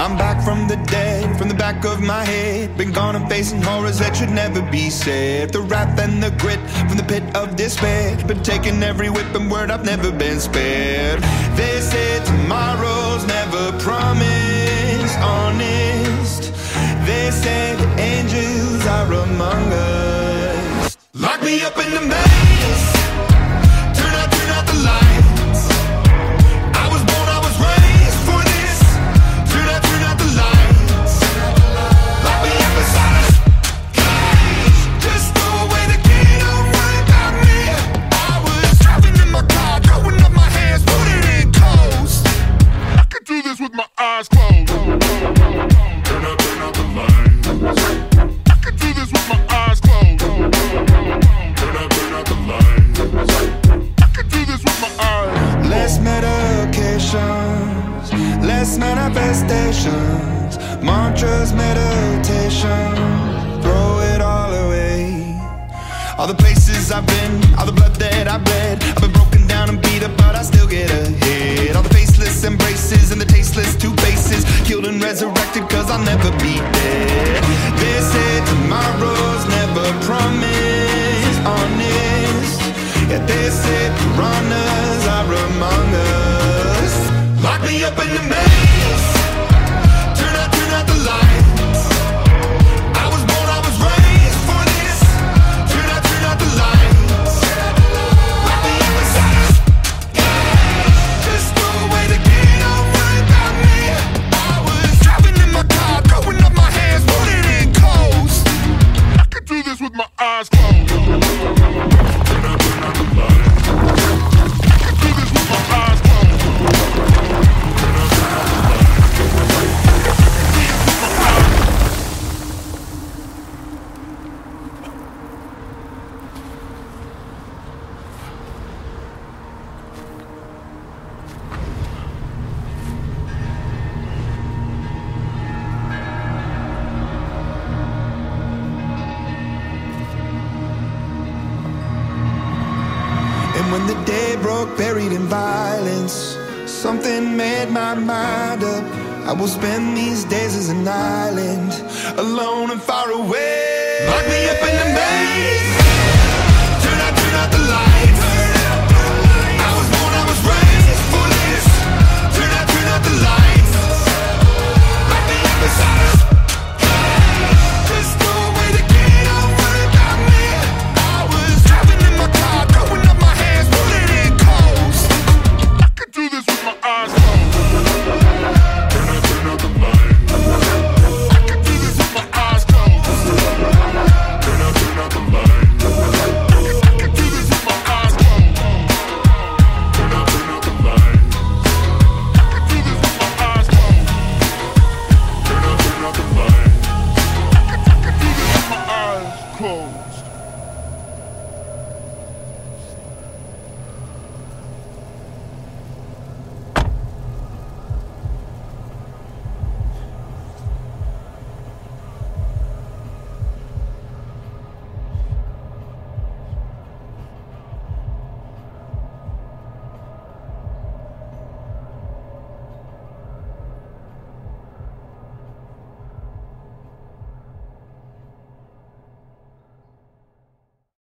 I'm back from the dead, from the back of my head. Been gone and facing horrors that should never be said. The wrath and the grit from the pit of despair. Been taking every whip and word, I've never been spared. They say tomorrow's never promised, honest. They say the angels are among us. Lock me up in the maze, turn out the lights. I was born, I was raised for this. Turn out the lights. Lock me up inside a cage. Just throw away the key, don't worry about me. I was driving in my car, throwing up my hands, put it in coast. I could do this with my eyes closed. Turn out the lights. I could do this with my eyes closed. Turn out the lights. I could do this with my eyes. Less medications, less manifestations, mantras, meditation, throw it all away. All the places I've been, all the blood that I've bled, I've been broken down and beat up, but I still get ahead. All the faceless embraces and the tasteless two faces, killed and resurrected cause I'll never be dead. They say tomorrow's never promised, honest. Yeah, they say piranhas are among us. Lock me up in the maze, turn out the lights. I was born, I was raised for this. Turn out the lights. Lock me up inside a cage. Just throw away the key, don't worry about me. I was driving in my car, throwing up my hands, put it in coast. I could do this with my eyes closed. Turn out the lights. I could do this with my eyes closed. And when the day broke, buried in violence, something made my mind up. I will spend these days as an island, alone and far away. Lock me up in the maze.